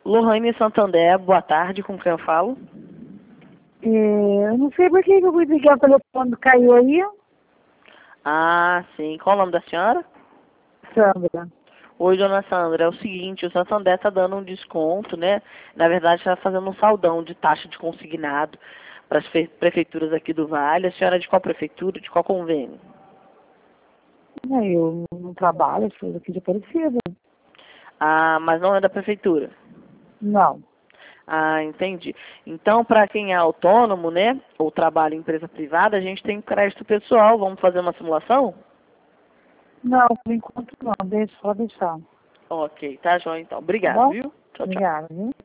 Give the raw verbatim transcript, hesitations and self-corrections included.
Lohane Santander, boa tarde, com quem eu falo? É, eu não sei por que que eu fui ligar o telefone caiu aí. Ah, sim. Qual o nome da senhora? Sandra. Oi, dona Sandra. É o seguinte, o Santander está dando um desconto, né? Na verdade, está fazendo um saldão de taxa de consignado para as prefeituras aqui do Vale. A senhora é de qual prefeitura? De qual convênio? É, eu não trabalho, sou aqui de Aparecida. Ah, mas não é da prefeitura. Não. Ah, entendi. Então, para quem é autônomo, né, ou trabalha em empresa privada, a gente tem crédito pessoal. Vamos fazer uma simulação? Não, por enquanto não. Deixa, só deixar. Ok, tá, João, então. Tá Obrigado, bom? viu? Tchau, tchau. Obrigada, viu?